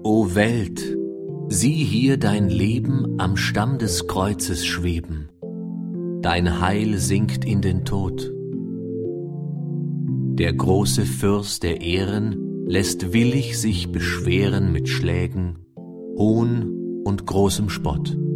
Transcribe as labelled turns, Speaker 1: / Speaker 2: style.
Speaker 1: O Welt, sieh hier dein Leben am Stamm des Kreuzes schweben, dein Heil sinkt in den Tod. Der große Fürst der Ehren lässt willig sich beschweren mit Schlägen, Hohn und großem Spott.